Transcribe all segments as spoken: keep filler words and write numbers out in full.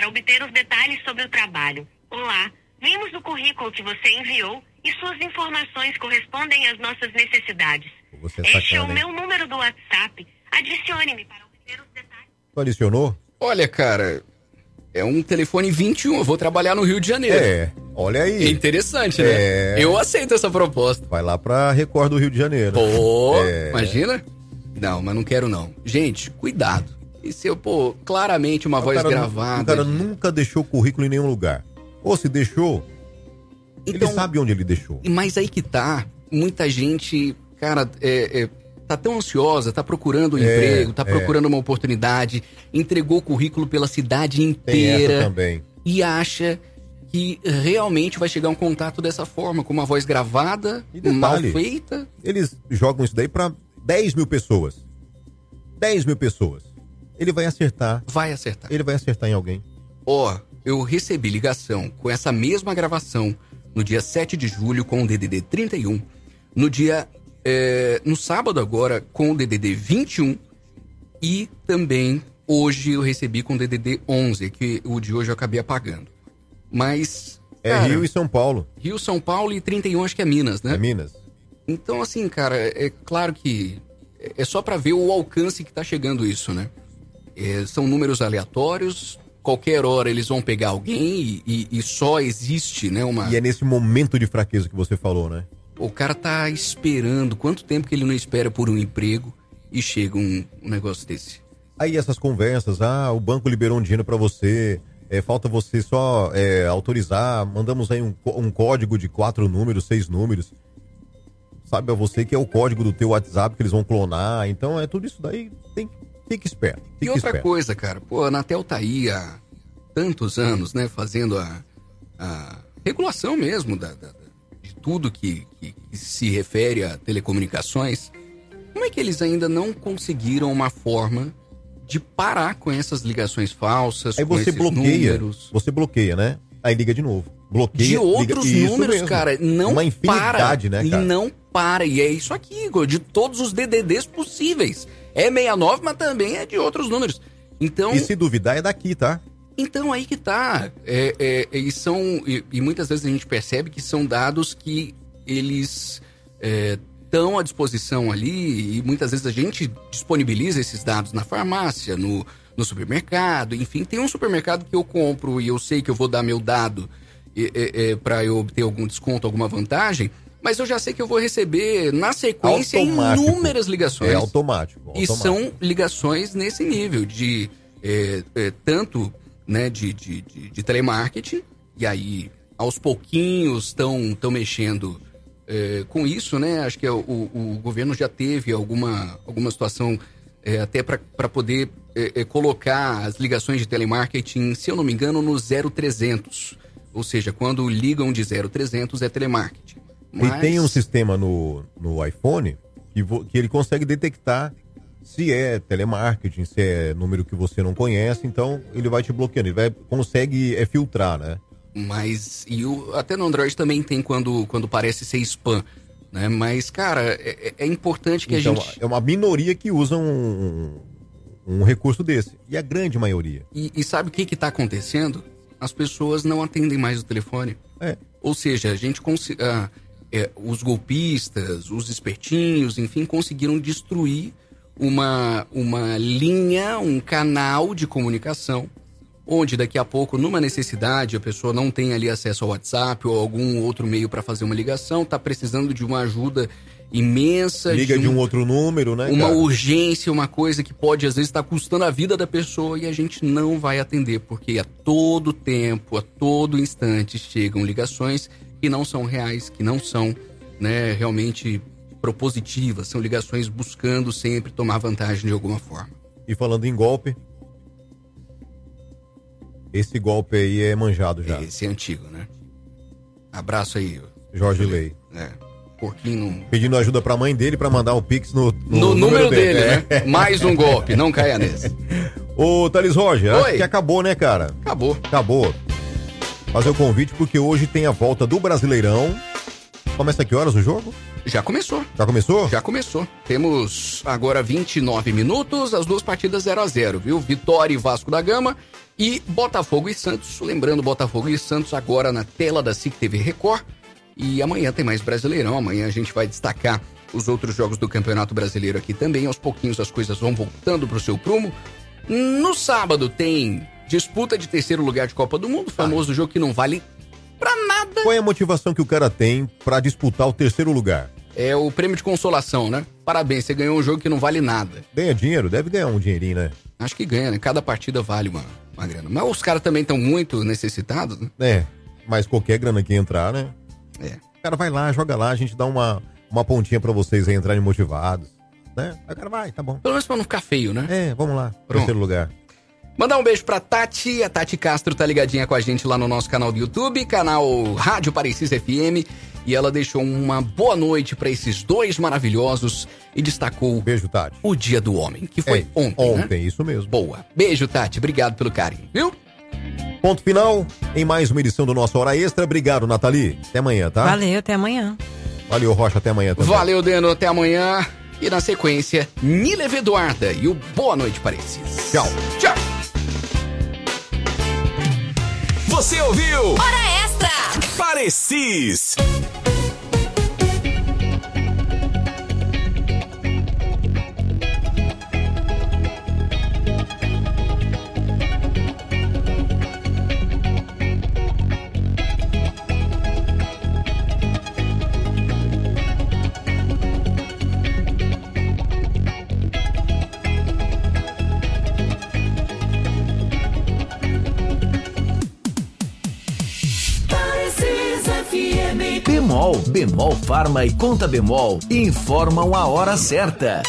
para obter os detalhes sobre o trabalho. Olá, vimos o currículo que você enviou e suas informações correspondem às nossas necessidades. Você é este é o hein? meu número do WhatsApp. Adicione-me para obter os detalhes. Tu adicionou? Olha, cara, é um telefone vinte e um, eu vou trabalhar no Rio de Janeiro. É, olha aí. É interessante, né? É. Eu aceito essa proposta. Vai lá pra Record do Rio de Janeiro. Pô, É. imagina? Não, mas não quero não. Gente, cuidado. E se eu, pô, claramente uma O voz cara nu- gravada. O cara de- nunca deixou currículo em nenhum lugar. Ou se deixou, Então, ele sabe onde ele deixou. Mas aí que tá, muita gente, cara, é, é, tá tão ansiosa, tá procurando um É, emprego, tá é. procurando uma oportunidade, entregou o currículo pela cidade Tem inteira essa também. e acha que realmente vai chegar um contato dessa forma, com uma voz gravada, E detalhe, mal feita. Eles jogam isso daí pra dez mil pessoas. dez mil pessoas. Ele vai acertar. Vai acertar. Ele vai acertar em alguém. Ó, eu recebi ligação com essa mesma gravação no dia sete de julho com o D D D trinta e um, no dia, é, no sábado agora com o D D D vinte e um e também hoje eu recebi com o D D D onze, que o de hoje eu acabei apagando. Mas, É cara, Rio e São Paulo. Rio, São Paulo e trinta e um acho que é Minas, né? É Minas. Então, assim, cara, é claro que é só pra ver o alcance que tá chegando isso, né? É, são números aleatórios, qualquer hora eles vão pegar alguém e, e- e só existe, né, uma... E é nesse momento de fraqueza que você falou, né? O cara tá esperando, quanto tempo que ele não espera por um emprego e chega um, um negócio desse? Aí essas conversas, ah, o banco liberou um dinheiro pra você, é, falta você só é, autorizar, mandamos aí um, có- um código de quatro números, seis números. Sabe a você que é o código do teu WhatsApp que eles vão clonar, então é tudo isso daí, tem, fica esperto. E Fica outra esperto. coisa, cara, pô, a Anatel tá aí há tantos anos, né, fazendo a, a regulação mesmo da, da- da- de tudo que, que- que se refere a telecomunicações. Como é que eles ainda não conseguiram uma forma de parar com essas ligações falsas, Aí com você esses bloqueia, números? você bloqueia, né? Aí liga de novo. Bloqueia. De outros liga... Isso números, mesmo. cara, não Uma infinidade, para, né, cara? E não para, e é isso aqui, Igor, de todos os D D Ds possíveis. É sessenta e nove, mas também é de outros números. Então, E se duvidar é daqui, tá? então aí que tá. É, é, e, são, e, e muitas vezes a gente percebe que são dados que eles estão à disposição ali, e muitas vezes a gente disponibiliza esses dados na farmácia, no, no supermercado, enfim, tem um supermercado que eu compro e eu sei que eu vou dar meu dado para eu obter algum desconto, alguma vantagem, mas eu já sei que eu vou receber na sequência Automático. inúmeras ligações. É automático. E automático. são ligações nesse nível de é, é, tanto, né, de, de, de, de telemarketing, e aí aos pouquinhos estão tão mexendo é, com isso, né? Acho que o, o, o governo já teve alguma, alguma situação é, até para poder é, é, colocar as ligações de telemarketing, se eu não me engano, no zero trezentos. Ou seja, quando ligam de zero trezentos é telemarketing. Mas... E tem um sistema no, no iPhone que, vo- que ele consegue detectar se é telemarketing, se é número que você não conhece, então ele vai te bloqueando, ele vai, consegue é, filtrar, né? Mas, e o, até no Android também tem quando, quando parece ser spam, né? Mas, cara, é, é importante que então, a gente... é uma minoria que usa um, um recurso desse, e a grande maioria. E, e sabe o que que tá acontecendo? As pessoas não atendem mais o telefone. É. Ou seja, a gente... Consi- ah, é, os golpistas, os espertinhos, enfim, conseguiram destruir uma, uma linha, um canal de comunicação, onde daqui a pouco, numa necessidade, a pessoa não tem ali acesso ao WhatsApp ou algum outro meio para fazer uma ligação, tá precisando de uma ajuda imensa. Liga de um, um outro número, né, Uma cara? urgência, uma coisa que pode, às vezes, estar custando a vida da pessoa e a gente não vai atender, porque a todo tempo, a todo instante, chegam ligações que não são reais, que não são, né, realmente propositivas, são ligações buscando sempre tomar vantagem de alguma forma. E falando em golpe, esse golpe aí é manjado já. Esse é antigo, né? Abraço aí. Jorge Lei. É, porquinho não... Pedindo ajuda pra mãe dele pra mandar o Pix no, no, No número dele, É. né? Mais um golpe, não caia nesse. Ô, Thales Roger, Oi. acho que acabou, né, cara? Acabou. Acabou. Fazer o convite porque hoje tem a volta do Brasileirão. Começa a que horas o jogo? Já começou. Já começou? Já começou. Temos agora vinte e nove minutos, as duas partidas zero a zero, viu? Vitória e Vasco da Gama e Botafogo e Santos. Lembrando, Botafogo e Santos agora na tela da S I C T V Record. E amanhã tem mais Brasileirão. Amanhã a gente vai destacar os outros jogos do Campeonato Brasileiro aqui também. Aos pouquinhos as coisas vão voltando pro seu prumo. No sábado tem disputa de terceiro lugar de Copa do Mundo, famoso ah. jogo que não vale pra nada. Qual é a motivação que o cara tem pra disputar o terceiro lugar? É o prêmio de consolação, né? Parabéns, você ganhou um jogo que não vale nada. Ganha dinheiro? Deve ganhar um dinheirinho, né? Acho que ganha, né? Cada partida vale uma, uma grana. Mas os caras também estão muito necessitados, né? É, mas qualquer grana que entrar, né? É. O cara vai lá, joga lá, a gente dá uma, uma pontinha pra vocês aí entrarem motivados, né? Aí o cara vai, tá bom. Pelo menos pra não ficar feio, né? É, vamos lá, Pronto. terceiro lugar. Mandar um beijo pra Tati, a Tati Castro tá ligadinha com a gente lá no nosso canal do YouTube, canal Rádio Parecis F M, e ela deixou uma boa noite pra esses dois maravilhosos e destacou beijo, Tati. O Dia do Homem, que foi é, ontem, Ontem, né? Isso mesmo. Boa. Beijo, Tati, obrigado pelo carinho, viu? Ponto final em mais uma edição do nosso Hora Extra. Obrigado, Nathalie. Até amanhã, tá? Valeu, até amanhã. Valeu, Rocha, até amanhã também. Valeu, Deno, até amanhã. E na sequência, Nileve Eduarda e o Boa Noite Parecis. Tchau. Tchau. Você ouviu? Hora Extra! Parecis! Bemol, Bemol Farma e Conta Bemol informam a hora certa.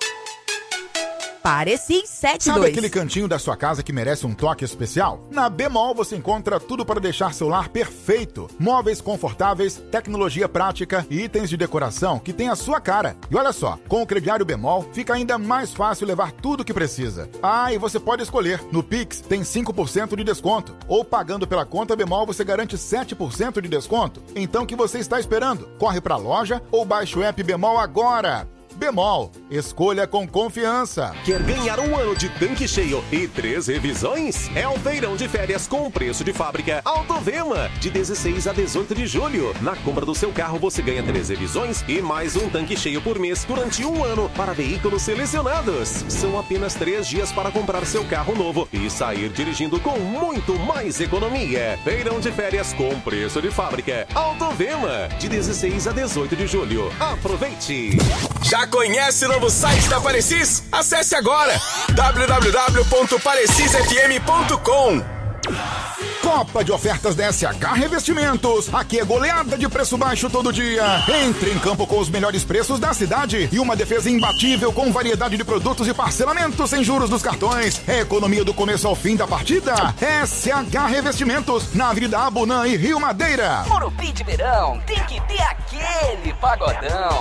Parecis sete Sabe dois. aquele cantinho da sua casa que merece um toque especial? Na Bemol você encontra tudo para deixar seu lar perfeito. Móveis confortáveis, tecnologia prática e itens de decoração que tem a sua cara. E olha só, com o crediário Bemol fica ainda mais fácil levar tudo o que precisa. Ah, e você pode escolher. No Pix tem cinco por cento de desconto. Ou pagando pela conta Bemol você garante sete por cento de desconto. Então o que você está esperando? Corre para a loja ou baixe o app Bemol agora. Bemol, escolha com confiança. Quer ganhar um ano de tanque cheio e três revisões? É o feirão de férias com preço de fábrica Autovema, de dezesseis a dezoito de julho. Na compra do seu carro você ganha três revisões e mais um tanque cheio por mês durante um ano para veículos selecionados. São apenas três dias para comprar seu carro novo e sair dirigindo com muito mais economia. Feirão de férias com preço de fábrica Autovema, de dezesseis a dezoito de julho. Aproveite! Já conhece o novo site da Parecis? Acesse agora w w w ponto parecis f m ponto com. Copa de ofertas da S H Revestimentos. Aqui é goleada de preço baixo todo dia. Entre em campo com os melhores preços da cidade e uma defesa imbatível com variedade de produtos e parcelamentos sem juros dos cartões. É economia do começo ao fim da partida. S H Revestimentos, na Avenida Abunã e Rio Madeira. Morumbi de verão tem que ter aquele pagodão.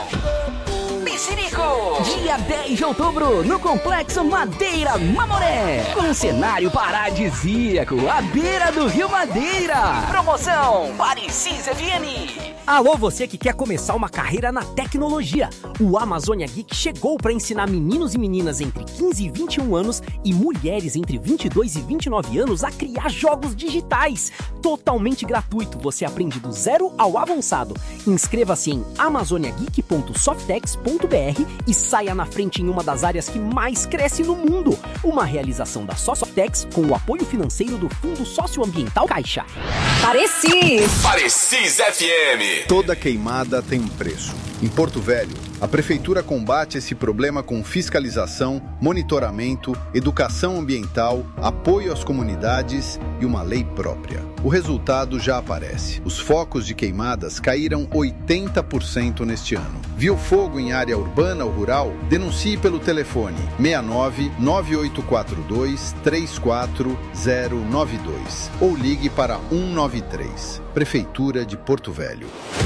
Mexerico! Dia dez de outubro, no Complexo Madeira Mamoré. Com um cenário paradisíaco, à beira do Rio Madeira. Promoção Parecis F M. Alô, você que quer começar uma carreira na tecnologia. O Amazônia Geek chegou para ensinar meninos e meninas entre quinze e vinte e um anos e mulheres entre vinte e dois e vinte e nove anos a criar jogos digitais. Totalmente gratuito, você aprende do zero ao avançado. Inscreva-se em amazônia geek ponto softex ponto b r e saia na frente em uma das áreas que mais cresce no mundo. Uma realização da Softex com o apoio financeiro do Fundo Socioambiental Caixa. Parecis! Parecis F M. Toda queimada tem um preço. Em Porto Velho, a Prefeitura combate esse problema com fiscalização, monitoramento, educação ambiental, apoio às comunidades e uma lei própria. O resultado já aparece. Os focos de queimadas caíram oitenta por cento neste ano. Viu fogo em área urbana ou rural? Denuncie pelo telefone seis nove nove oito quatro dois três quatro zero nove dois ou ligue para um nove três. Prefeitura de Porto Velho.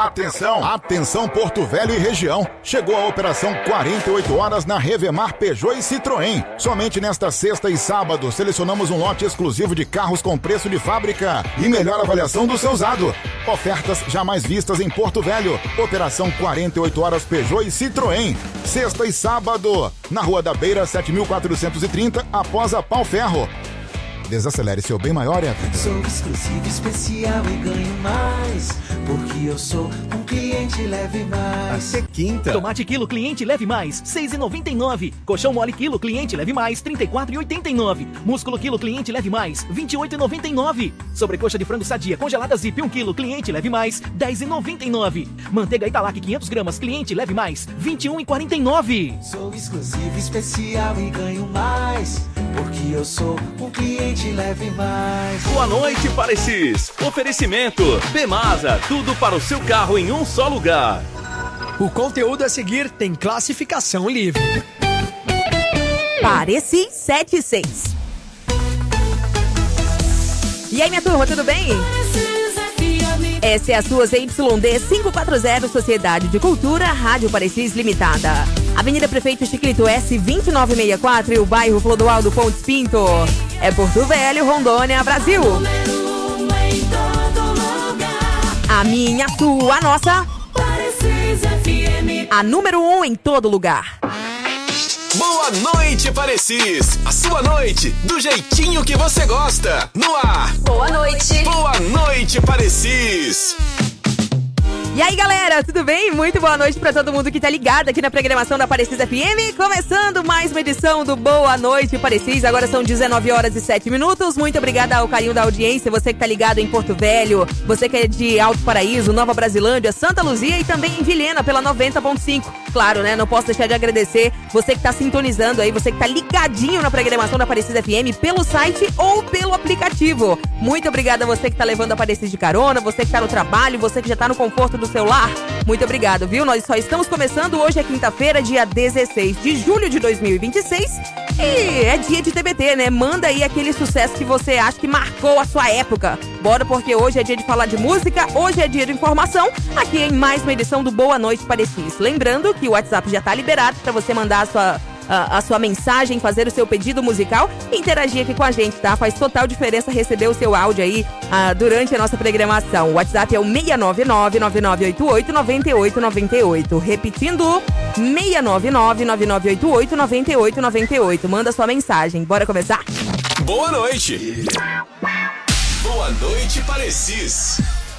Atenção, atenção Porto Velho e região. Chegou a operação quarenta e oito horas na Revemar Peugeot e Citroën. Somente nesta sexta e sábado selecionamos um lote exclusivo de carros com preço de fábrica e melhor avaliação do seu usado. Ofertas jamais vistas em Porto Velho. Operação quarenta e oito horas Peugeot e Citroën. Sexta e sábado, na Rua da Beira, sete mil quatrocentos e trinta, após a Pau Ferro. Desacelere seu bem maior, é. Sou exclusivo, especial e ganho mais, porque eu sou um cliente leve mais. Até quinta. Tomate quilo cliente leve mais, seis reais e noventa e nove centavos. Colchão mole quilo cliente leve mais, trinta e quatro reais e oitenta e nove centavos. Músculo quilo cliente leve mais, vinte e oito reais e noventa e nove centavos. Sobrecoxa de frango sadia congelada Zip um quilo cliente leve mais, dez reais e noventa e nove centavos. Manteiga Italac quinhentas gramas cliente leve mais, vinte e um reais e quarenta e nove centavos. Sou exclusivo, especial e ganho mais, porque eu sou um cliente leve mais. Boa noite, Parecis. Oferecimento Bemasa, tudo para o seu carro em um só lugar. O conteúdo a seguir tem classificação livre. Parecis setenta e seis. E aí, minha turma, tudo bem? Essa é a sua Z Y D quinhentos e quarenta, Sociedade de Cultura, Rádio Parecis Limitada. Avenida Prefeito Chiclito S, vinte e nove sessenta e quatro, e o bairro Clodoaldo Pontes Pinto. É Porto Velho, Rondônia, Brasil. A minha, a sua, a nossa. Parecis F M. A número um em todo lugar. Boa noite, Parecis! A sua noite, do jeitinho que você gosta. No ar! Boa noite! Boa noite, Parecis! E aí, galera, tudo bem? Muito boa noite pra todo mundo que tá ligado aqui na programação da Parecis F M. Começando mais uma edição do Boa Noite, Parecis. Agora são dezenove horas e sete minutos. Muito obrigada ao carinho da audiência. Você que tá ligado em Porto Velho, você que é de Alto Paraíso, Nova Brasilândia, Santa Luzia e também em Vilhena pela noventa ponto cinco. Claro, né? Não posso deixar de agradecer você que tá sintonizando aí, você que tá ligadinho na programação da Parecis F M pelo site ou pelo aplicativo. Muito obrigada a você que tá levando a Parecis de carona, você que tá no trabalho, você que já tá no conforto do celular. Muito obrigado, viu? Nós só estamos começando. Hoje é quinta-feira, dia dezesseis de julho de dois mil e vinte e seis. E é dia de T B T, né? Manda aí aquele sucesso que você acha que marcou a sua época. Bora, porque hoje é dia de falar de música, hoje é dia de informação, aqui em mais uma edição do Boa Noite, Parecis. Lembrando que o WhatsApp já tá liberado para você mandar a sua... A, a sua mensagem, fazer o seu pedido musical e interagir aqui com a gente, tá? Faz total diferença receber o seu áudio aí uh, durante a nossa programação. O WhatsApp é o seis nove nove, nove nove oito oito, nove oito nove oito. Repetindo, seis nove nove, nove nove oito oito, nove oito nove oito. Manda sua mensagem. Bora começar? Boa noite! Boa noite, Parecis!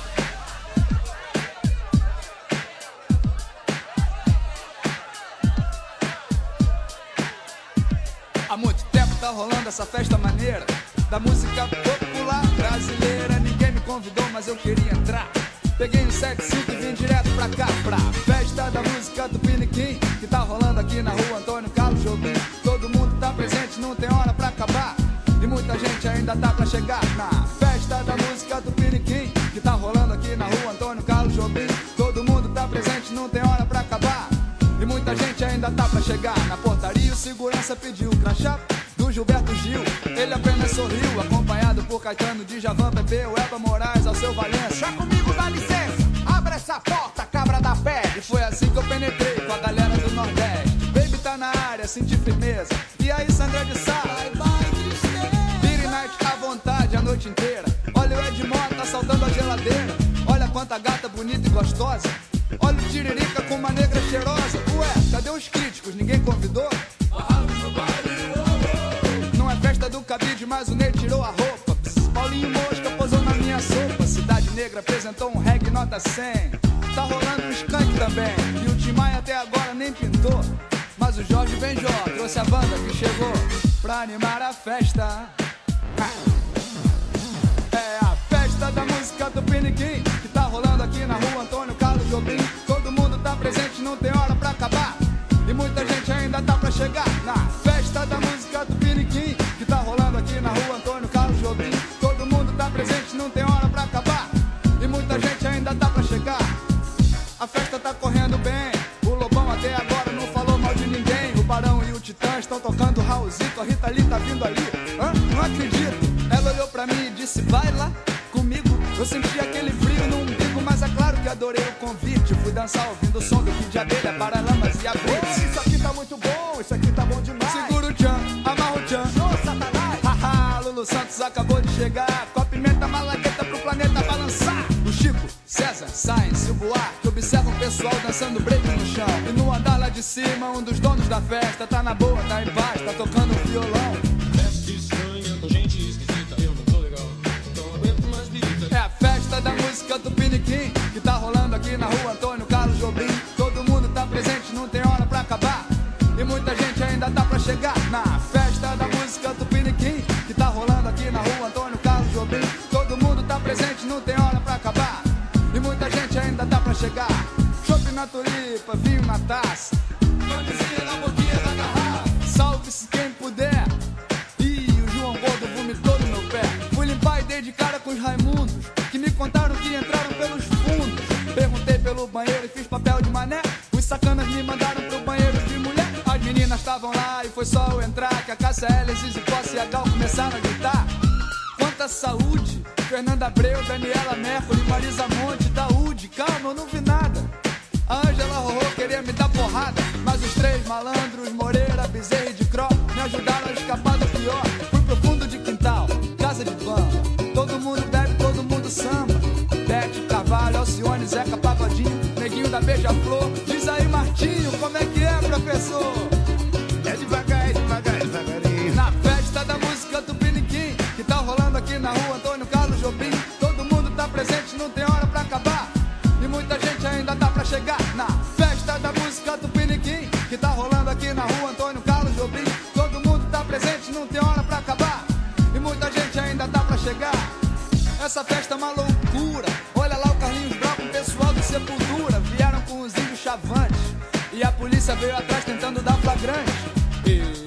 Há muito tempo tá rolando essa festa maneira da música popular brasileira. Ninguém me convidou, mas eu queria entrar. Peguei um sete cinco e vim direto pra cá, pra festa da música do Piniquim, que tá rolando aqui na rua Antônio Carlos Jobim. Todo mundo tá presente, não tem hora pra acabar, e muita gente ainda tá pra chegar. Na festa da música do Piniquim, que tá rolando aqui na rua Antônio Carlos Jobim. Todo mundo tá presente, não tem hora pra acabar, e muita gente ainda tá pra chegar. Na portaria o segurança pediu o crachá do Gilberto Gil. Ele apenas sorriu, acompanhado por Caetano, Djavan, Bebeu, Elba Moraes, Alceu Valença. Já comigo dá licença, abre essa porta, cabra da pé. E foi assim que eu penetrei com a galera do Nordeste. Baby tá na área, senti firmeza. E aí, Sandra de Sá, Beat Night à vontade a noite inteira. Olha o Ed Mota saltando a geladeira. Olha quanta gata bonita e gostosa. Olha o Tiririca com uma negra cheirosa. Ué, cadê os críticos? Ninguém convidou? Não é festa do cabide, mas o Ney tirou a roupa. Pss, Paulinho Mosca posou na minha sopa. Cidade Negra apresentou um reggae nota cem. Tá rolando um skunk também, e o Tim Maia até agora nem pintou. Mas o Jorge Benjó trouxe a banda que chegou pra animar a festa. É a festa da música do Piniquim, que tá rolando aqui na rua Antônio Carlos Jobim. Todo mundo tá presente, não tem hora pra acabar, e muita gente ainda tá pra chegar. Na festa da música do Piniquim, que tá rolando aqui na rua Antônio Carlos Jobim. Todo mundo tá presente, não tem hora pra acabar, e muita gente ainda tá pra chegar. A festa tá correndo bem, o Lobão até agora não falou mal de ninguém. O Barão e o Titã estão tocando Raulzito, a Rita Lee tá vindo ali. Hã? Não acredito. Ela olhou pra mim e disse, vai lá comigo. Eu senti aquele frio no umbigo, mas é claro que adorei o convite. Fui dançar ouvindo o som do Kid de Abelha, Paralamas e a Blitz. Isso aqui tá muito bom, isso aqui tá bom demais. Segura o tchan, amarra o tchan. Ô, Satanás! Haha, Lulu Santos acabou de chegar. Com a pimenta malagueta pro planeta balançar. O Chico, César, Sainz e o Buarque observam o pessoal dançando break no chão. E no andar lá de cima, um dos donos da festa tá na boa, tá embaixo, tá tocando violão. Festa estranha com gente esquisita, eu não tô legal, então aguento mais visita. É a festa da música do Piniquim, que tá rolando aqui na rua Antônio Carlos Jobim. Todo mundo tá presente, não tem hora pra acabar. E muita gente ainda tá pra chegar. Na festa da música do Piniquim, que tá rolando aqui na rua Antônio Carlos Jobim. Todo mundo tá presente, não tem hora pra acabar. E muita gente ainda tá pra chegar. Chopp na tulipa, vinho na taça, camisinha na boquinha da garrafa. Salve-se quem puder. Ih, o João Gordo vomitou no meu pé. Fui limpar e dei de cara com os Raimundos, que me contaram que entraram pelos fundos. Perguntei pelo banheiro e fiz papel de mané. Os sacanas me mandaram pro banheiro de mulher. As meninas estavam lá e foi só eu entrar, que a Cássia L, Zizi Posse e a Gal começaram a gritar. Quanta saúde! Fernanda Abreu, Daniela Mercury, Marisa Monte, Daúde. Calma, eu não vi nada. A Ângela Rorô queria me dar porrada, mas os três malandros, Moreira, Bezerra e de Cro, me ajudaram a escapar do pior. Fui pro fundo de quintal, casa de banda. Todo mundo bebe, todo mundo samba. Bete, Carvalho, Alcione, Zeca, Pagodinho, Neguinho da Beija-Flor. Diz aí, Martinho, como é que é, professor? É devagar, é devagar, é devagarinho. Na festa da música do Piniquim, que tá rolando aqui na rua Antônio Carlos Jobim. Todo mundo tá presente, não tem hora pra acabar. E muita gente ainda tá pra chegar. Na festa da música do Piniquim, que tá rolando aqui na rua Antônio Carlos Jobim. Todo mundo tá presente, não tem hora pra acabar. E muita gente ainda tá pra chegar. Essa festa é uma loucura. Olha lá o Carlinhos Brau com o pessoal do Sepultura. Vieram com os índios chavantes e a polícia veio atrás tentando dar flagrante. E,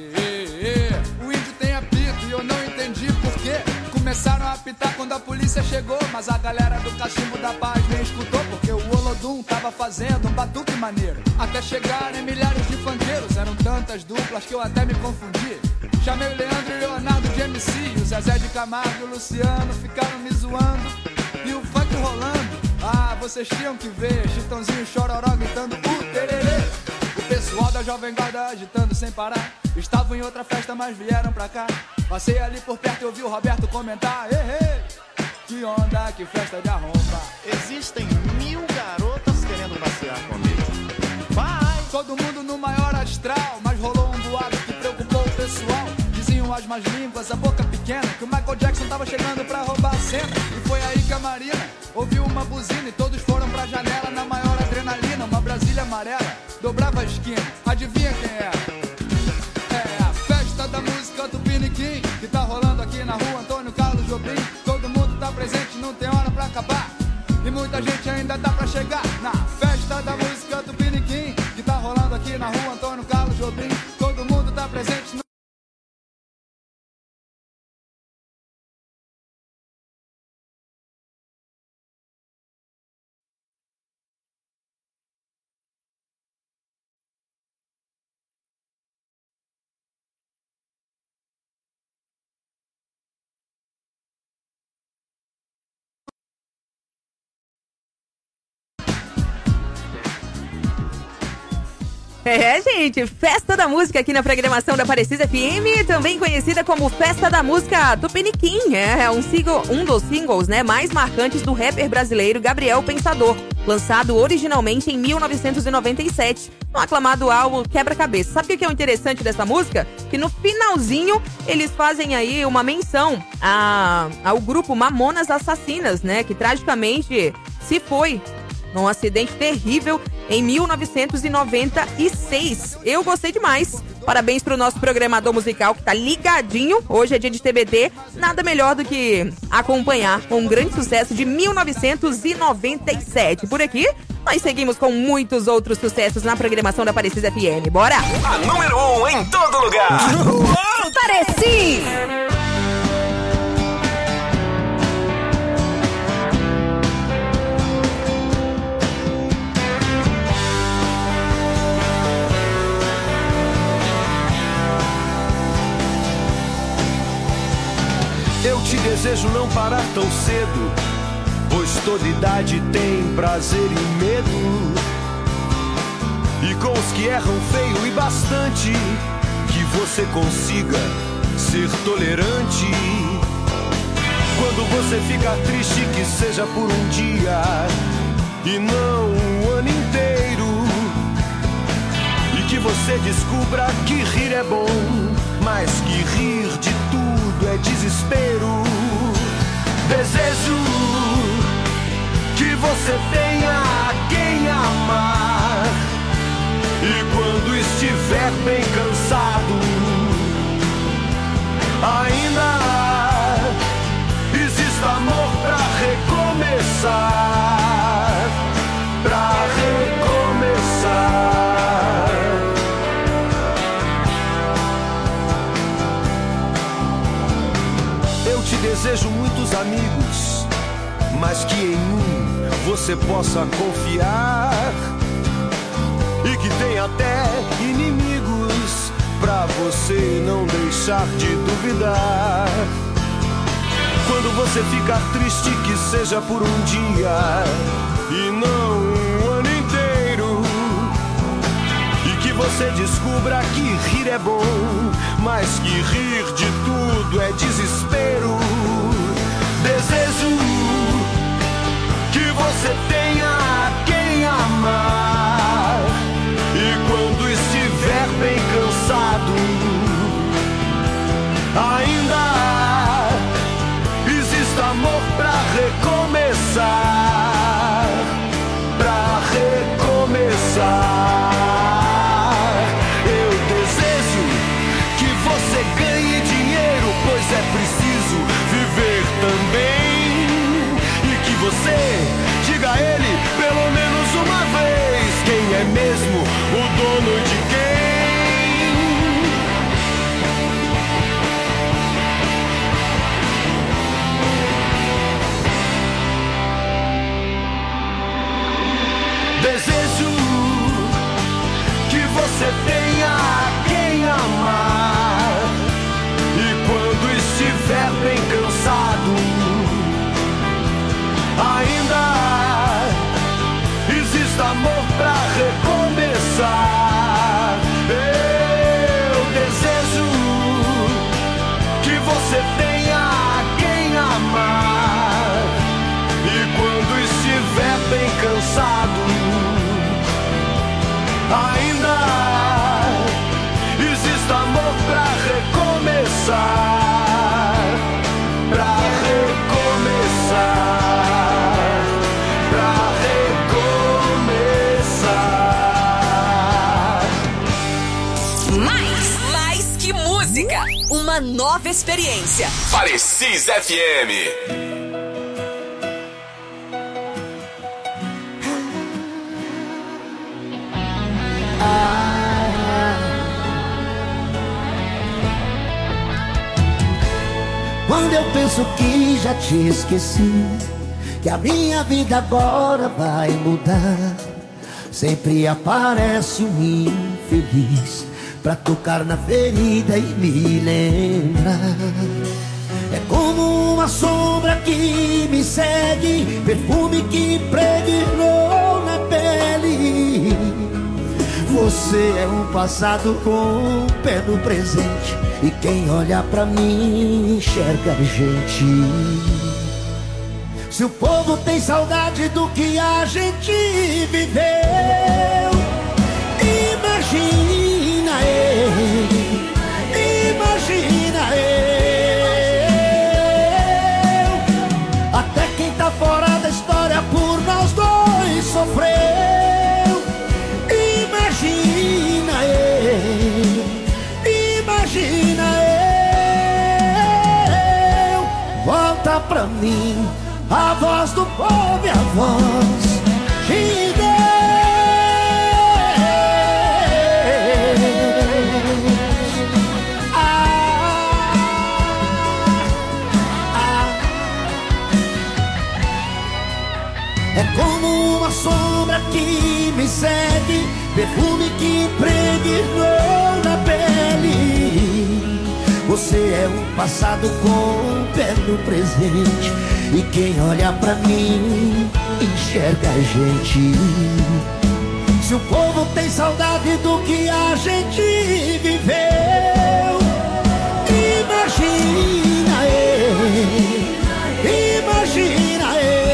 e, e, o índio tem apito e eu não entendi por quê. Começaram a apitar quando a polícia chegou, mas a galera do cachimbo da paz nem escutou, porque o Olodum tava fazendo um batuque maneiro. Até chegarem milhares de funkeiros, eram tantas duplas que eu até me confundi. Chamei o Leandro e Leonardo de M C, o Zezé de Camargo e o Luciano ficaram me zoando. E o funk rolando, ah, vocês tinham que ver. Chitãozinho e Chororó gritando uh, tererê. O pessoal da Jovem Guarda agitando sem parar. Estavam em outra festa, mas vieram pra cá. Passei ali por perto e ouvi o Roberto comentar. Ei, ei, que onda, que festa de arromba. Existem mil garotas querendo passear comigo. Vai! Todo mundo no maior astral, mas rolou um boato que preocupou o pessoal. Diziam as más línguas, a boca pequena, que o Michael Jackson tava chegando pra roubar a cena. E foi aí que a Marina ouviu uma buzina e todos foram pra janela na maior adrenalina. Uma Brasília amarela dobrava a esquina. Adivinha quem era? É a festa da música do Piniquim, que tá rolando aqui na rua Antônio Carlos Jobim. Todo mundo tá presente, não tem hora pra acabar. E muita gente ainda tá pra chegar. Na festa da música do Piniquim, que tá rolando aqui na rua Antônio Carlos Jobim. Todo mundo tá presente. Não... É, gente, Festa da Música aqui na programação da Parecida F M, também conhecida como Festa da Música do Piniquim. É um, single, um dos singles, né, mais marcantes do rapper brasileiro Gabriel Pensador, lançado originalmente em mil novecentos e noventa e sete, no aclamado álbum Quebra-Cabeça. Sabe o que é o interessante dessa música? Que no finalzinho eles fazem aí uma menção a, ao grupo Mamonas Assassinas, né, que tragicamente se foi num acidente terrível em mil novecentos e noventa e seis. Eu gostei demais. Parabéns pro nosso programador musical que tá ligadinho. Hoje é dia de T B T. Nada melhor do que acompanhar um grande sucesso de mil novecentos e noventa e sete. Por aqui, nós seguimos com muitos outros sucessos na programação da Parecida F M. Bora! A número um em todo lugar. Parecida! Eu te desejo não parar tão cedo, pois toda idade tem prazer e medo. E com os que erram feio e bastante, que você consiga ser tolerante. Quando você ficar triste, que seja por um dia e não um ano inteiro. E que você descubra que rir é bom, mas que rir de tudo é desespero. Desejo que você tenha quem amar, e quando estiver bem cansado, ainda existe amor pra recomeçar, pra recomeçar. Eu te desejo muitos amigos, mas que em um você possa confiar, e que tem até inimigos pra você não deixar de duvidar. Quando você ficar triste, que seja por um dia e não um ano inteiro. E que você descubra que rir é bom, mas que rir de tudo é desespero. Desejo que você tenha quem amar, e quando estiver bem cansado, ainda existe amor pra recomeçar, pra recomeçar. Eu desejo que você ganhe dinheiro, pois é preciso viver também, e que você diga a ele pelo menos uma vez quem é mesmo o dono de quem. Desejo que você tenha quem amar, e quando estiver bem cansado, ainda existe amor pra recomeçar. Eu desejo que você tenha quem amar, e quando estiver bem cansado, ainda existe amor pra recomeçar, pra recomeçar. Uma nova experiência. Parecis F M. Quando eu penso que já te esqueci, que a minha vida agora vai mudar, sempre aparece um infeliz pra tocar na ferida e me lembrar. É como uma sombra que me segue, perfume que impregnou na pele. Você é um passado com um pé no presente, e quem olha pra mim enxerga a gente. Se o povo tem saudade do que a gente viveu, imagina eu, imagina eu. Até quem tá fora da história por nós dois sofreu. Imagina eu, imagina eu. Volta pra mim a voz do povo e a voz de Deus. É como uma sombra que me segue, perfume que impregnou na pele. Você é um passado com um pé no presente, E quem olha pra mim enxerga a gente. Se o povo tem saudade do que a gente viveu, imagina eu, imagina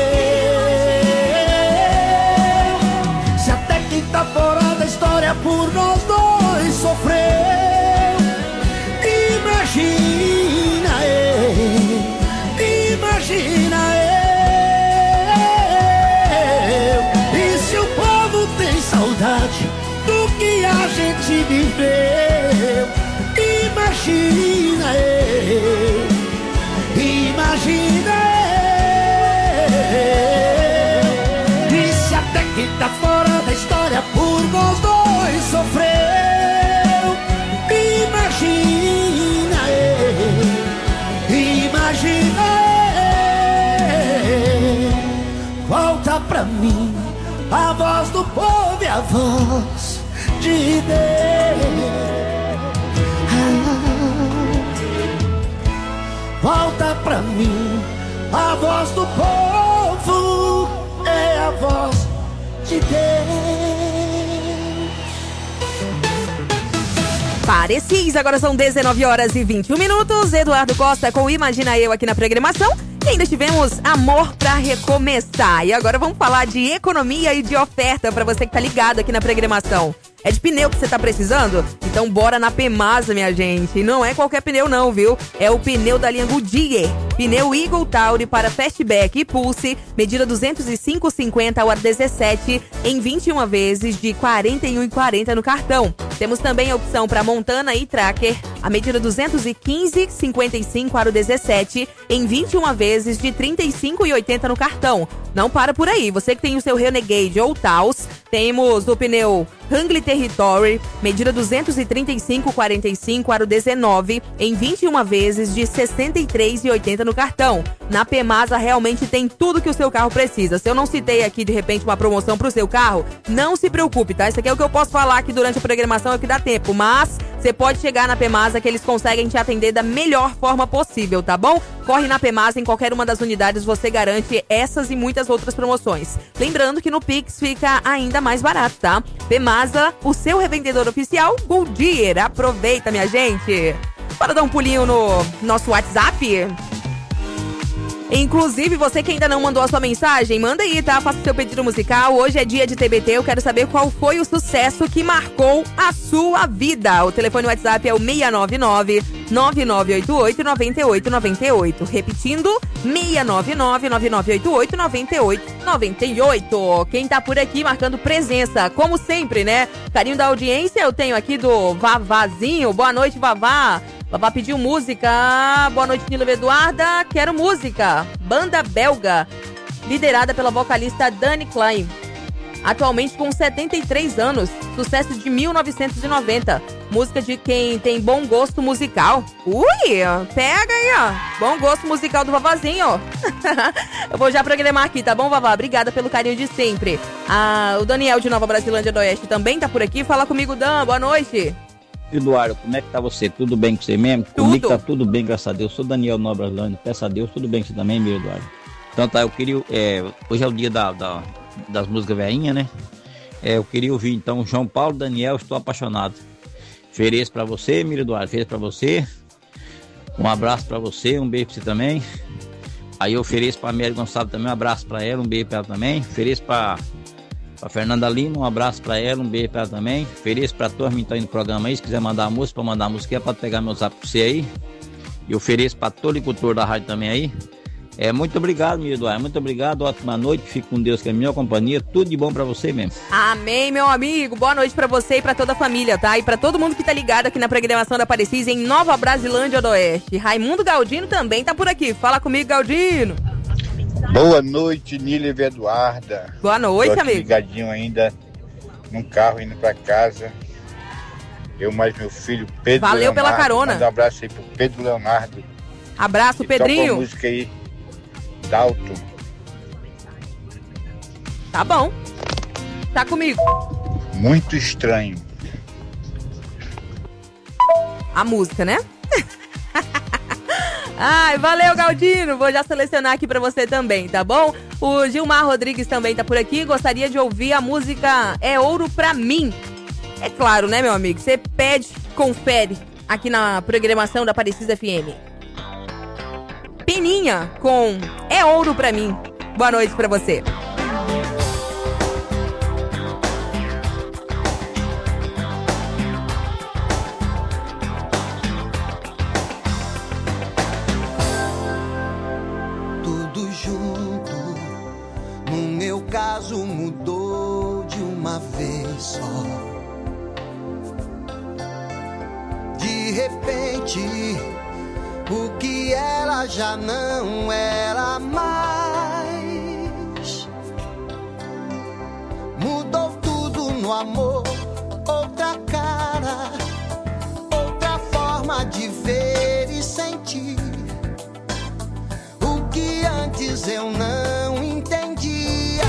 eu. Se até quem tá fora da história por nós dois sofreu, imagina eu, imagina eu. E se o povo tem saudade do que a gente viveu, imagina eu, imagina eu. E se até quem tá fora da história por nós dois sofreu, imagina eu, imagina eu. Volta pra mim a voz do povo e a voz de Deus. Volta pra mim, a voz do povo é a voz de Deus. Parecis, agora são dezenove horas e vinte e um minutos. Eduardo Costa com Imagina Eu aqui na programação. E ainda tivemos Amor pra Recomeçar. E agora vamos falar de economia e de oferta pra você que tá ligado aqui na programação. É de pneu que você tá precisando? Então bora na Pemasa, minha gente. E não é qualquer pneu não, viu? É o pneu da linha Goodyear. Pneu Eagle Tauri para Fastback e Pulse, medida duzentos e cinco vírgula cinquenta ao ar dezessete, em vinte e uma vezes de quarenta e um vírgula quarenta no cartão. Temos também a opção para Montana e Tracker, a medida duzentos e quinze vírgula cinquenta e cinco ao ar dezessete, em vinte e uma vezes de trinta e cinco vírgula oitenta no cartão. Não para por aí, você que tem o seu Renegade ou Taos, temos o pneu Wrangler Territory, medida duzentos e trinta e cinco vírgula quarenta e cinco aro dezenove, em vinte e uma vezes de sessenta e três vírgula oitenta no cartão. Na Pemasa realmente tem tudo que o seu carro precisa. Se eu não citei aqui de repente uma promoção pro seu carro, não se preocupe, tá? Isso aqui é o que eu posso falar aqui durante a programação, é o que dá tempo, mas você pode chegar na Pemasa que eles conseguem te atender da melhor forma possível, tá bom? Corre na Pemasa, em qualquer uma das unidades você garante essas e muitas outras promoções. Lembrando que no Pix fica ainda mais barato, tá? Pemasa, o seu revendedor oficial, Goodyear. Aproveita, minha gente! Bora dar um pulinho no nosso WhatsApp? Inclusive, você que ainda não mandou a sua mensagem, manda aí, tá? Faça o seu pedido musical. Hoje é dia de T B T, eu quero saber qual foi o sucesso que marcou a sua vida. O telefone WhatsApp é o seis nove nove, nove nove oito oito, nove oito nove oito. Repetindo, seis nove nove, nove nove oito oito, nove oito nove oito. Quem tá por aqui marcando presença, como sempre, né? Carinho da audiência, eu tenho aqui do Vavazinho. Boa noite, Vavá. Vavá pediu música. Boa noite, Nilo Eduarda. Quero música. Banda belga, liderada pela vocalista Dani Klein. Atualmente com setenta e três anos. Sucesso de mil novecentos e noventa. Música de quem tem bom gosto musical. Ui, pega aí, ó. Bom gosto musical do Vavazinho. Eu vou já programar aqui, tá bom, Vavá? Obrigada pelo carinho de sempre. Ah, o Daniel de Nova Brasilândia do Oeste também tá por aqui. Fala comigo, Dan. Boa noite. Eduardo, como é que tá você? Tudo bem com você mesmo? Tudo. Comigo tá tudo bem, graças a Deus. Sou Daniel Nova Brasilândia. Peço a Deus, tudo bem com você também, meu Eduardo? Então tá, eu queria... É, hoje é o dia da, da, das músicas velhinhas, né? É, eu queria ouvir, então, João Paulo Daniel, Estou Apaixonado. Ofereço pra você, meu Eduardo, ofereço pra você. Um abraço pra você, um beijo pra você também. Aí eu ofereço pra Mary Gonçalves também, um abraço pra ela, um beijo pra ela também. Ofereço pra... Pra Fernanda Lima, um abraço pra ela, um beijo pra ela também. Ofereço pra turma que tá aí no programa aí, se quiser mandar a música, pra mandar a música, pode pegar meu zap pra você aí. E ofereço pra todo licultor da rádio também aí. É, muito obrigado, meu Eduardo, muito obrigado, ótima noite, fique com Deus, que é a minha companhia, tudo de bom pra você mesmo. Amém, meu amigo, boa noite pra você e pra toda a família, tá? E pra todo mundo que tá ligado aqui na programação da Parecis em Nova Brasilândia do Oeste. Raimundo Galdino também tá por aqui, fala comigo, Galdino. Boa noite, Nília e Eduarda. Boa noite, amigo. Ligadinho ainda num carro indo pra casa. Eu mais meu filho, Pedro Valeu Leonardo. pela carona. Manda um abraço aí pro Pedro Leonardo. Abraço, e Pedrinho. toca a música aí, Dalton. Tá bom. Tá comigo. Muito estranho. A música, né? Ai, valeu, Galdino. Vou já selecionar aqui pra você também, tá bom? O Gilmar Rodrigues também tá por aqui. Gostaria de ouvir a música É Ouro Pra Mim. É claro, né, meu amigo? Você pede, confere aqui na programação da Parecida F M. Peninha com É Ouro Pra Mim. Boa noite pra você. Tudo junto, no meu caso, mudou de uma vez só. De repente, o que era já não era mais. Mudou tudo no amor, outra cara, outra forma de ver e sentir. O que antes eu não entendia.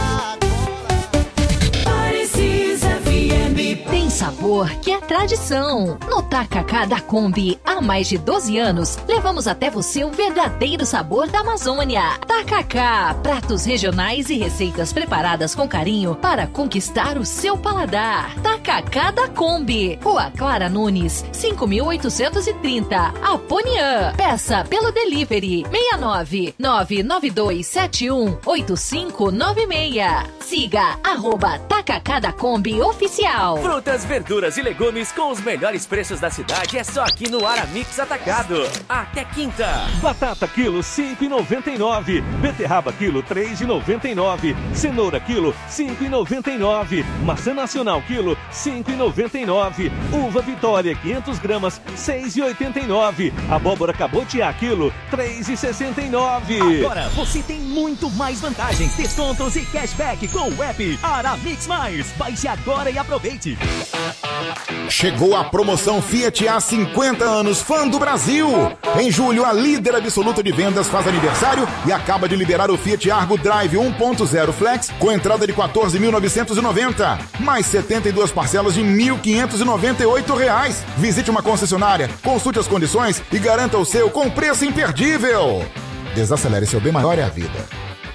Parecida F M. Tem sabor que é tradição. No Tacacá da Kombi, há mais de doze anos, levamos até você o verdadeiro sabor da Amazônia. Tacacá, pratos regionais e receitas preparadas com carinho para conquistar o seu paladar. Tacacá da Kombi, Rua Clara Nunes, cinco mil oitocentos e trinta, Aponian. Peça pelo delivery seis nove nove nove dois sete um oito cinco nove seis. Siga arroba Tacacá da Kombi Oficial. Frutas, verduras e legumes com os melhores preços da cidade é só aqui no Aramix Atacado. Até quinta. Batata quilo cinco e noventa e nove. Beterraba quilo três e noventa e nove. Cenoura quilo cinco e noventa e nove. Maçã nacional quilo cinco e noventa e nove. Uva Vitória quinhentas gramas seis e oitenta e nove. Abóbora cabotiá quilo três e sessenta e nove. Agora você tem muito mais vantagens, descontos e cashback com o app Aramix Mais. Baixe agora e aproveite. Chegou a promoção Fiat há cinquenta anos, fã do Brasil. Em julho, a líder absoluta de vendas faz aniversário e acaba de liberar o Fiat Argo Drive um ponto zero Flex com entrada de quatorze mil novecentos e noventa, mais setenta e duas parcelas de mil quinhentos e noventa e oito reais. Visite uma concessionária, consulte as condições e garanta o seu com preço imperdível. Desacelere, seu bem maior é a vida.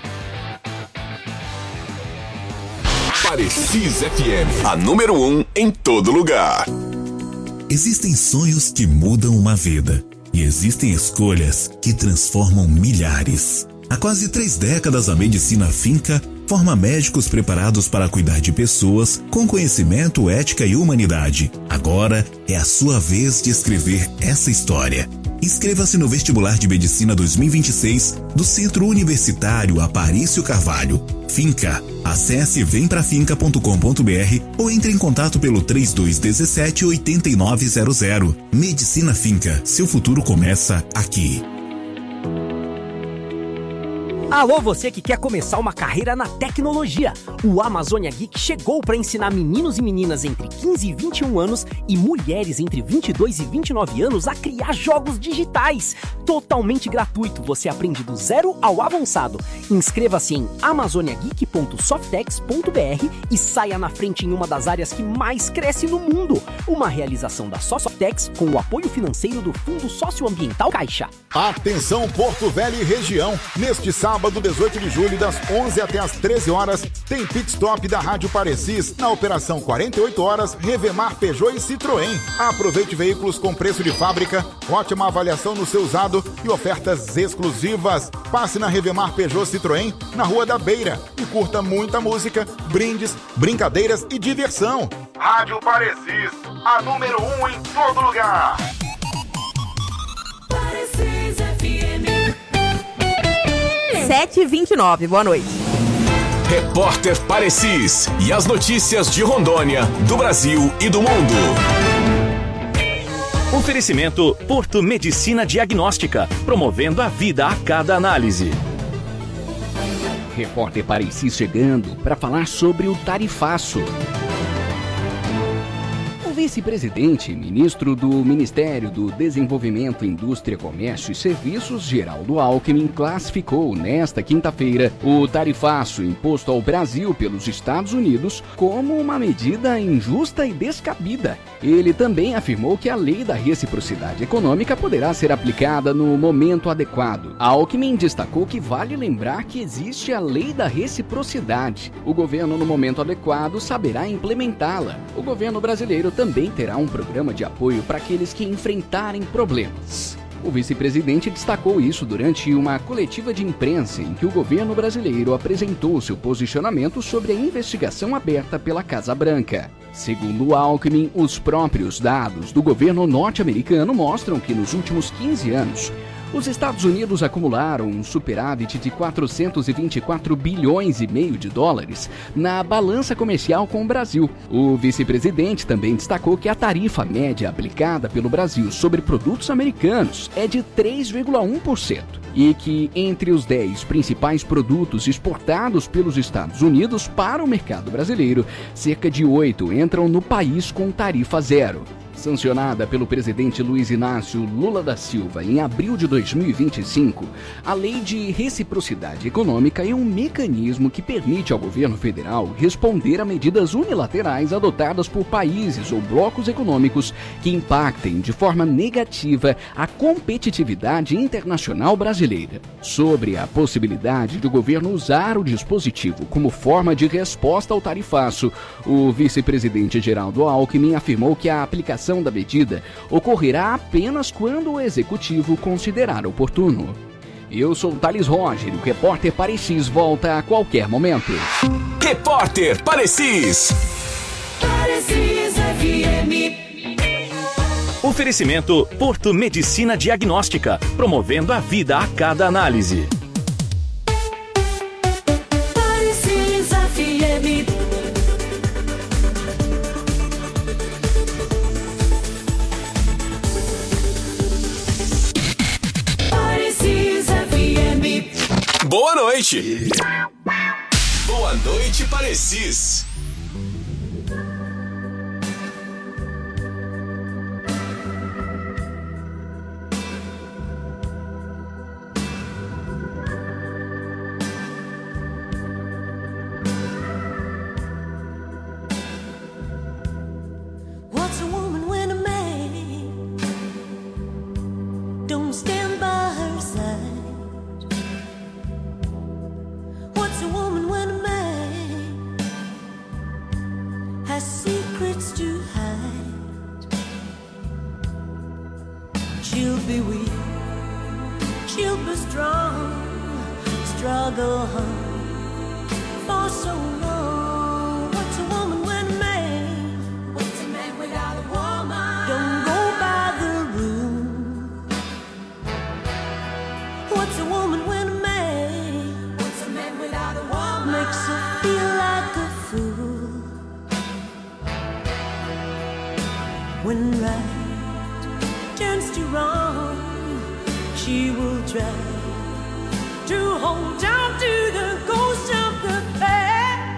Parecida F M, a número um em todo lugar. Existem sonhos que mudam uma vida e existem escolhas que transformam milhares. Há quase três décadas, a Medicina Finca forma médicos preparados para cuidar de pessoas com conhecimento, ética e humanidade. Agora é a sua vez de escrever essa história. Inscreva-se no vestibular de Medicina dois mil e vinte e seis do Centro Universitário Aparício Carvalho. Finca. Acesse vem pra finca ponto com ponto b r ou entre em contato pelo três dois um sete oito nove zero zero. Medicina Finca. Seu futuro começa aqui. Alô, você que quer começar uma carreira na tecnologia. O Amazônia Geek chegou para ensinar meninos e meninas entre quinze e vinte e um anos e mulheres entre vinte e dois e vinte e nove anos a criar jogos digitais. Totalmente gratuito, você aprende do zero ao avançado. Inscreva-se em amazônia geek ponto softex ponto b r e saia na frente em uma das áreas que mais cresce no mundo. Uma realização da Softex com o apoio financeiro do Fundo Socioambiental Caixa. Atenção Porto Velho e região, neste sábado Sábado, dezoito de julho, das onze até as treze horas, tem pit stop da Rádio Parecis na operação quarenta e oito horas, Revemar, Peugeot e Citroën. Aproveite veículos com preço de fábrica, ótima avaliação no seu usado e ofertas exclusivas. Passe na Revemar, Peugeot e Citroën, na Rua da Beira, e curta muita música, brindes, brincadeiras e diversão. Rádio Parecis, a número um em todo lugar. Parecis F M. sete e vinte e nove, boa noite. Repórter Parecis e as notícias de Rondônia, do Brasil e do mundo. Oferecimento Porto Medicina Diagnóstica, promovendo a vida a cada análise. Repórter Parecis chegando para falar sobre o tarifaço. vice-presidente e ministro do Ministério do Desenvolvimento, Indústria, Comércio e Serviços, Geraldo Alckmin, classificou nesta quinta-feira o tarifaço imposto ao Brasil pelos Estados Unidos como uma medida injusta e descabida. Ele também afirmou que a lei da reciprocidade econômica poderá ser aplicada no momento adequado. Alckmin destacou que vale lembrar que existe a lei da reciprocidade. O governo, no momento adequado, saberá implementá-la. O governo brasileiro também terá um programa de apoio para aqueles que enfrentarem problemas. O vice-presidente destacou isso durante uma coletiva de imprensa em que o governo brasileiro apresentou seu posicionamento sobre a investigação aberta pela Casa Branca. Segundo Alckmin, os próprios dados do governo norte-americano mostram que nos últimos quinze anos, os Estados Unidos acumularam um superávit de quatrocentos e vinte e quatro bilhões e meio de dólares na balança comercial com o Brasil. O vice-presidente também destacou que a tarifa média aplicada pelo Brasil sobre produtos americanos é de três vírgula um por cento e que entre os dez principais produtos exportados pelos Estados Unidos para o mercado brasileiro, cerca de oito entram no país com tarifa zero. Sancionada pelo presidente Luiz Inácio Lula da Silva em abril de dois mil e vinte e cinco, a Lei de Reciprocidade Econômica é um mecanismo que permite ao governo federal responder a medidas unilaterais adotadas por países ou blocos econômicos que impactem de forma negativa a competitividade internacional brasileira. Sobre a possibilidade de o governo usar o dispositivo como forma de resposta ao tarifaço, o vice-presidente Geraldo Alckmin afirmou que a aplicação da medida ocorrerá apenas quando o executivo considerar oportuno. Eu sou Thales Roger, o repórter Parecis volta a qualquer momento. Repórter Parecis. Parecis F M. Oferecimento Porto Medicina Diagnóstica, promovendo a vida a cada análise. Parecis F M. Boa noite. Boa noite, Parecis. What's a woman when a man don't stand by her side? What's a woman when a man has secrets to hide? She'll be weak, she'll be strong, struggle hard for so long. What's a woman when a man? What's a man without a woman? Don't go by the rule. What's a woman when a man makes her feel like a fool? When right turns to wrong, she will try to hold on to the ghost of the past.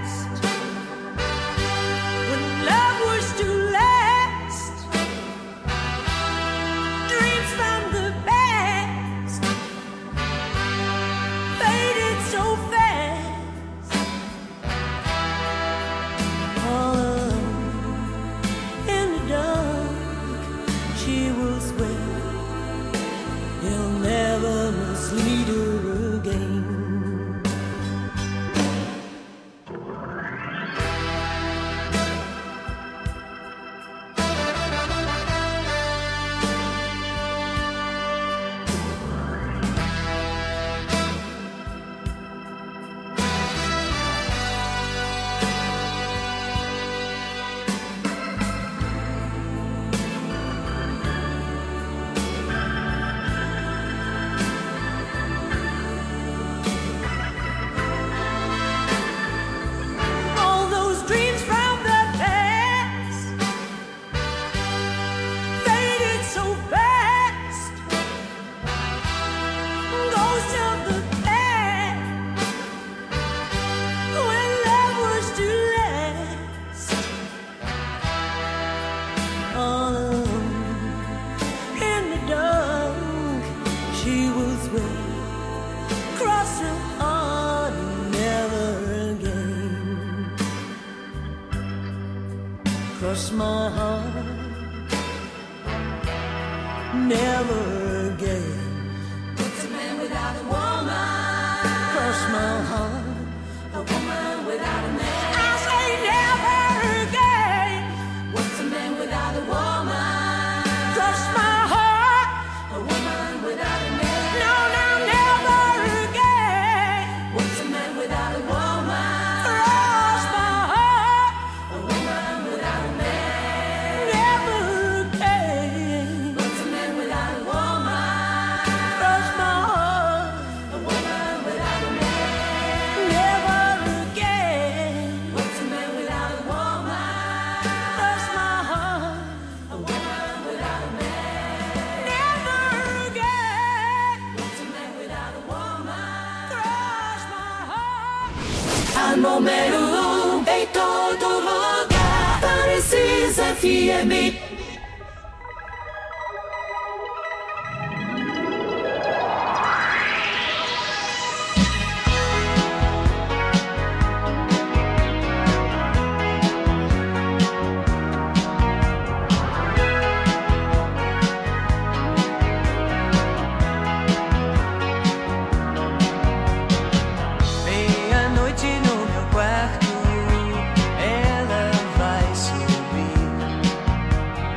Cross my heart, never again. What's a man without a woman? Cross my heart, a woman without a man. I say never again. What's a man without a woman? Cross my heart, a woman without a man. No, no, never again. What's a man without a woman? Cross my heart, a woman without a man. Never again. What's a man without a woman? Cross my heart, a woman without a man. Never again. What's a man without a woman? Cross my heart, a woman without a man. Never again. What's a man without a woman? Cross my heart. A número um em todo lugar. Parecis F M. Meia-noite no meu quarto, ela vai subir.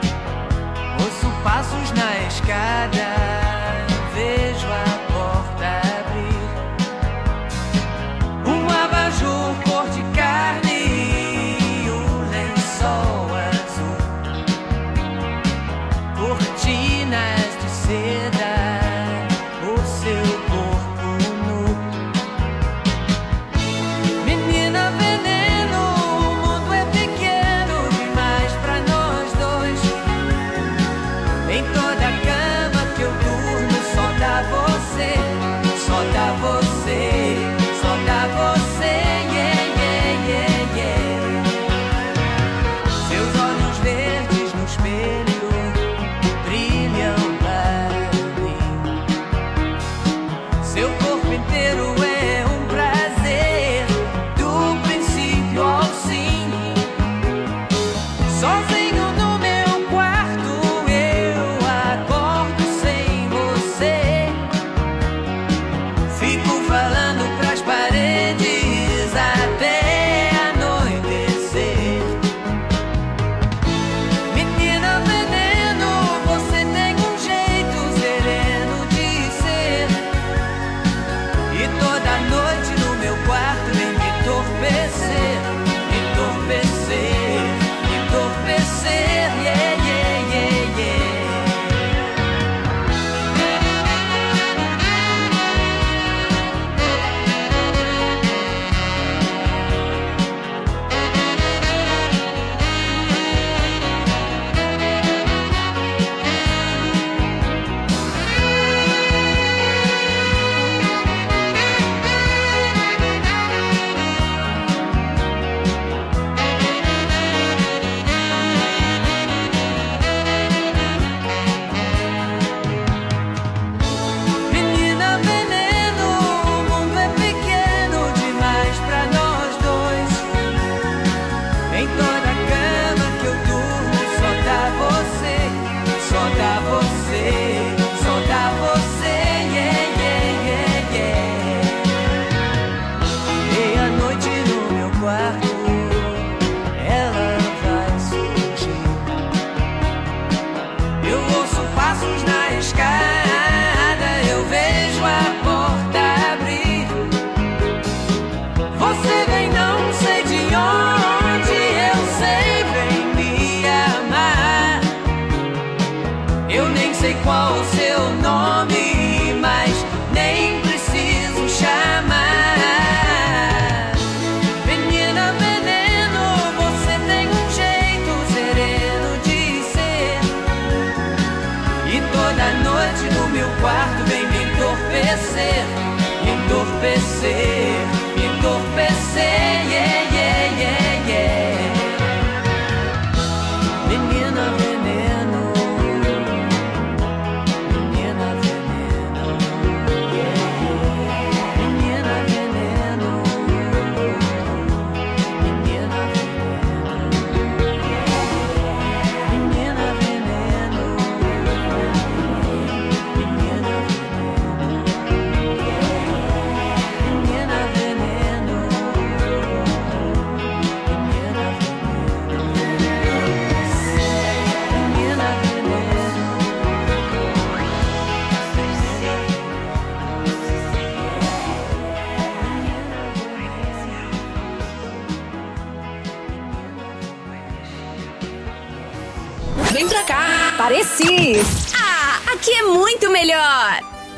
Vem pra cá. Parecis. Ah, aqui é muito melhor.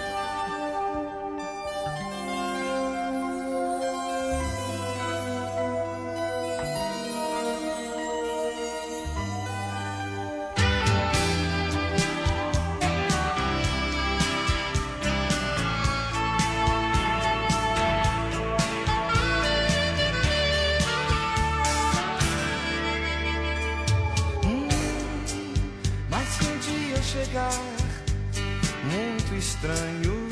Muito estranho.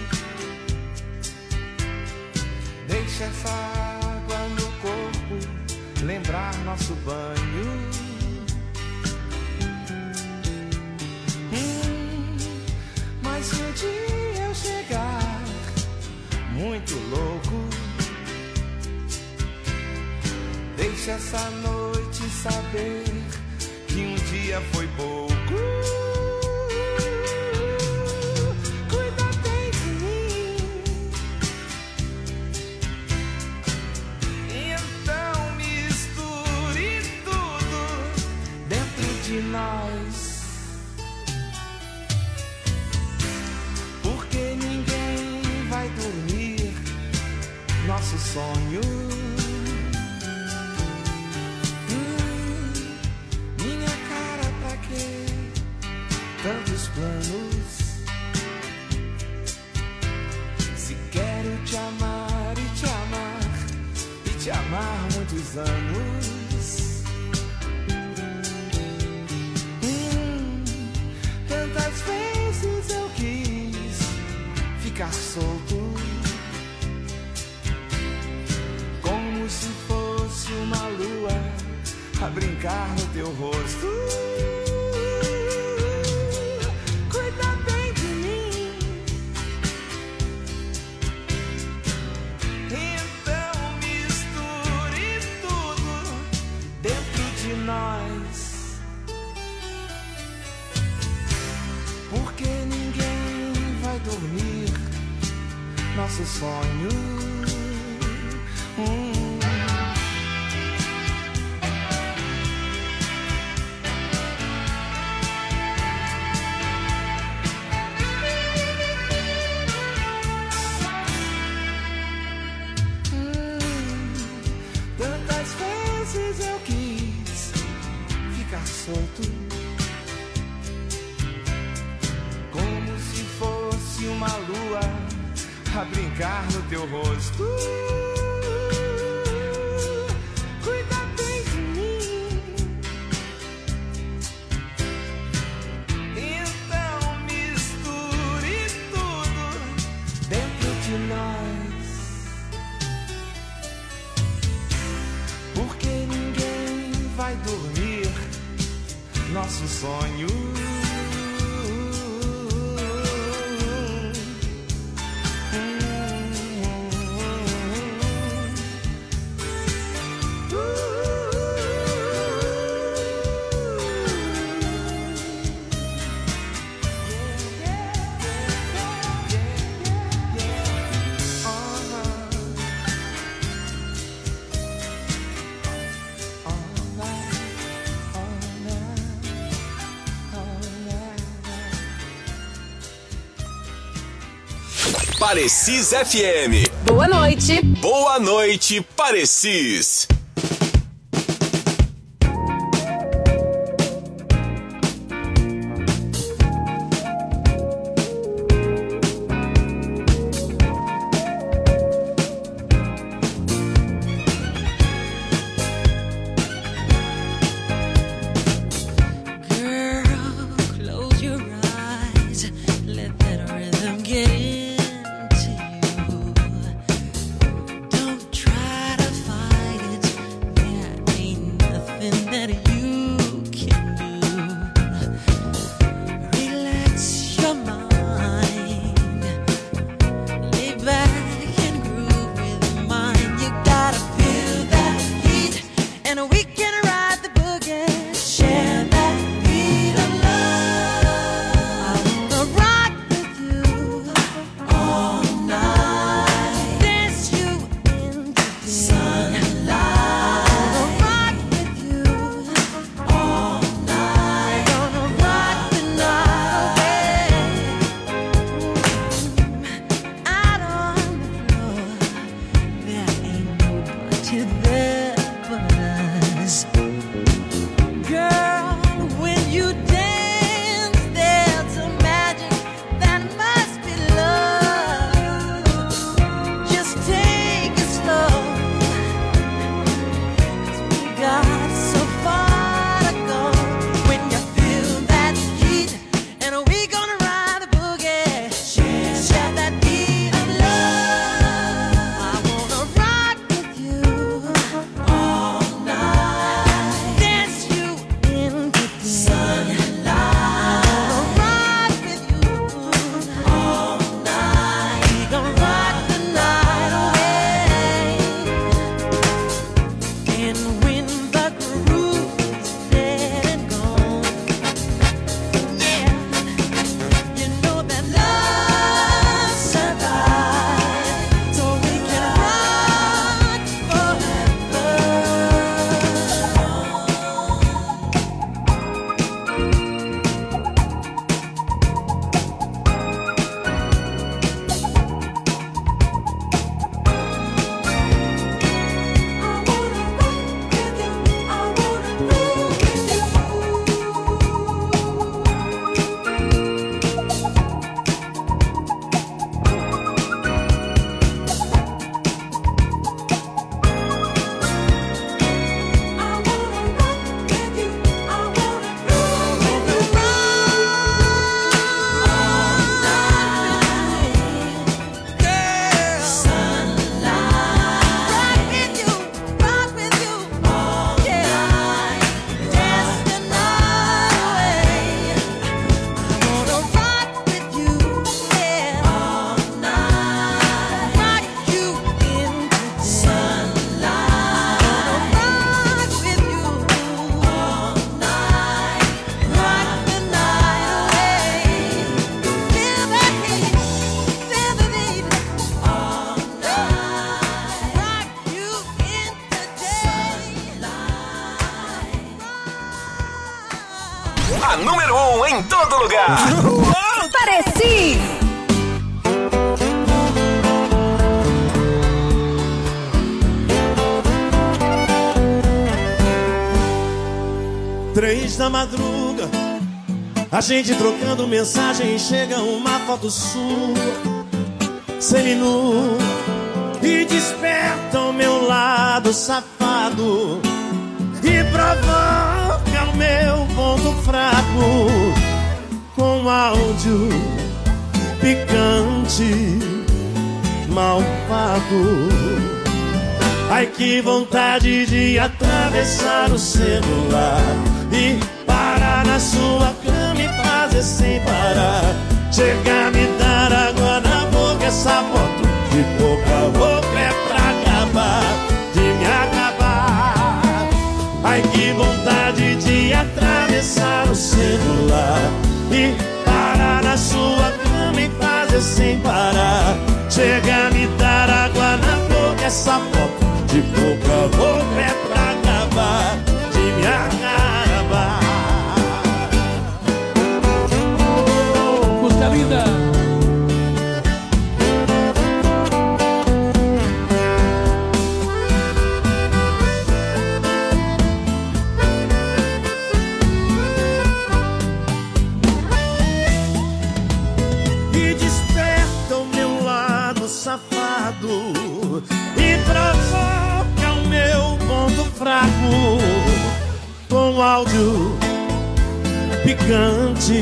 Deixa essa água no corpo lembrar nosso banho. Hum, mas se um dia eu chegar muito louco, deixa essa noite saber que um dia foi pouco. Nós, porque ninguém vai dormir nosso sonho. Hum, minha cara, pra quê? Tantos planos. Se quero te amar e te amar e te amar muitos anos. Tantas vezes eu quis ficar solto, como se fosse uma lua a brincar no teu rosto. Cuida bem de mim, então misture tudo dentro de nós. Porque ninguém vai dormir nosso sonho. Hum. Hum. Tantas vezes eu quis ficar solto, uma lua a brincar no teu rosto. Cuida bem de mim, então misture tudo dentro de nós, porque ninguém vai dormir nosso sonho. Parecis F M. Boa noite. Boa noite, Parecis. Don't try to fight it. want you there for us. Girl, when you dance, there's a magic that must be love. Just take it slow, 'cause we got so far to go. When you feel that heat, and we gonna ride a boogie, share that beat of love. I wanna rock with you all night, dance you into the sunlight. I wanna rock with you all night. We gonna rock the night away. And when the groove is dead and gone, yeah, you know that love survives, so we can rock forever. A número um em todo lugar. Pareci! Três da madruga, a gente trocando mensagem, chega uma foto sua, seminua, e desperta o meu lado safado e provoca o meu ponto fraco com áudio picante, malvado. Ai, que vontade de atravessar o celular e parar na sua cama e fazer sem parar. Chegar, me dar água na boca, essa foto de pouca boca é pra acabar, de me acabar. Ai, que vontade de atravessar o celular e parar na sua cama e fazer sem parar. Chegar, me dar água na boca, essa foto de pouca boca é pra acabar, de me acabar. Música linda. E desperta o meu lado safado e provoca o meu ponto fraco com áudio picante,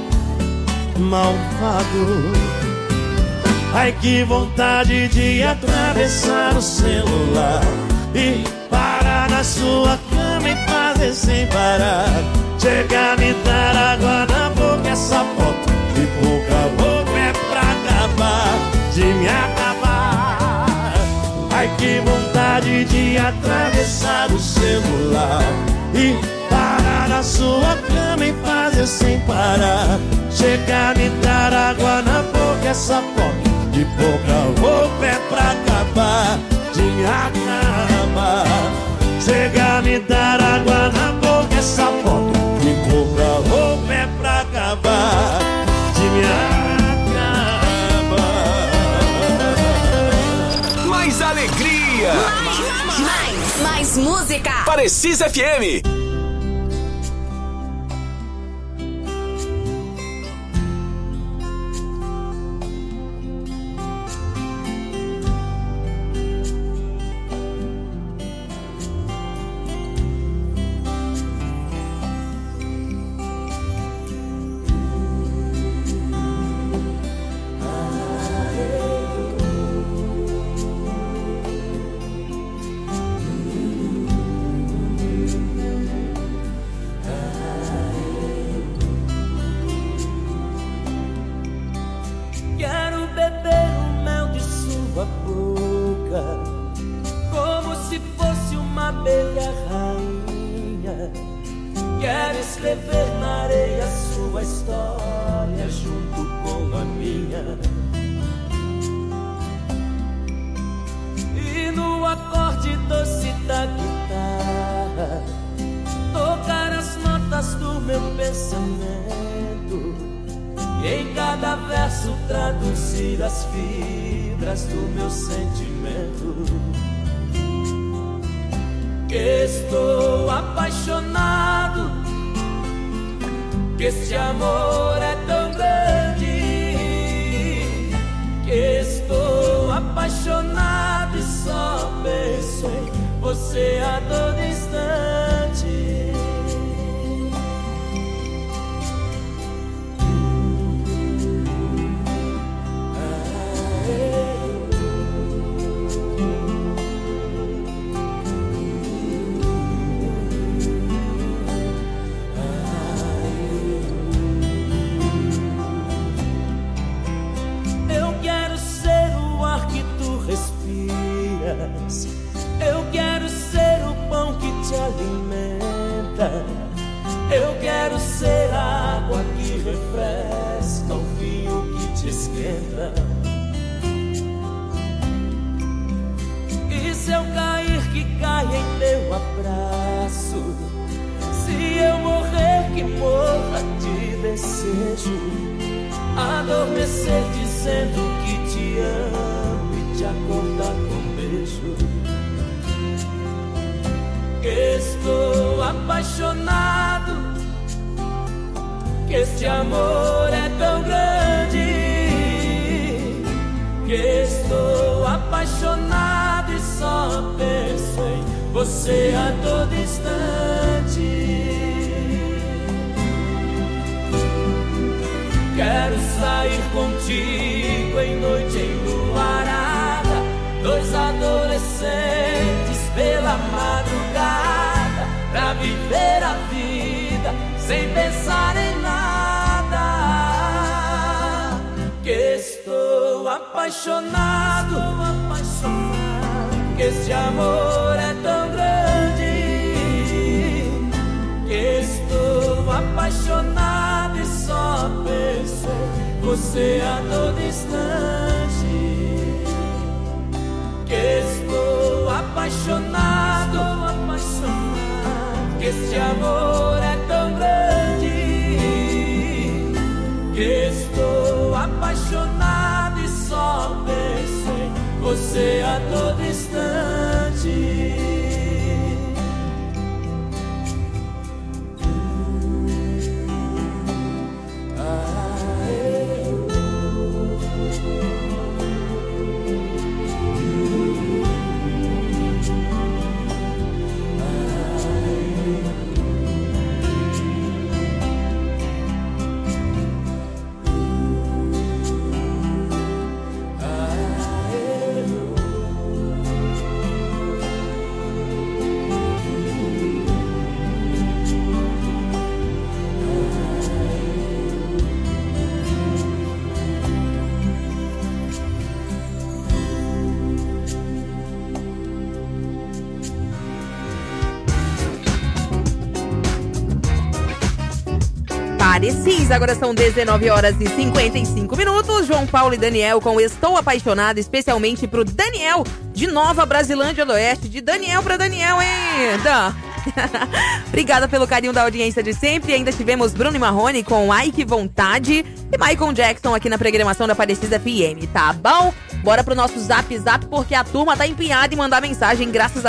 malvado. Ai, que vontade de atravessar o celular e parar na sua cama e fazer sem parar. Chegar, me dar água na boca, essa foto de pouca boca é pra acabar, de me acabar. Ai, que vontade de atravessar o celular e parar na sua cama e fazer sem parar. Chegar, me dar água na boca, essa foto de pouca roupa é pra acabar, de me acabar. Chegar, me dar água na boca, essa foto de pouca roupa é pra acabar, de me acabar. Mais alegria, Mais, mais, mais música. Parecis F M. Parecis, agora são dezenove horas e cinquenta e cinco minutos. João Paulo e Daniel com Estou Apaixonada, especialmente pro Daniel de Nova Brasilândia do Oeste. De Daniel pra Daniel, hein? Da. Obrigada pelo carinho da audiência de sempre. Ainda tivemos Bruno e Marrone com Ai Que Vontade e Michael Jackson aqui na programação da Parecis F M, tá bom? Bora pro nosso zap zap, porque a turma tá empenhada em mandar mensagem, graças a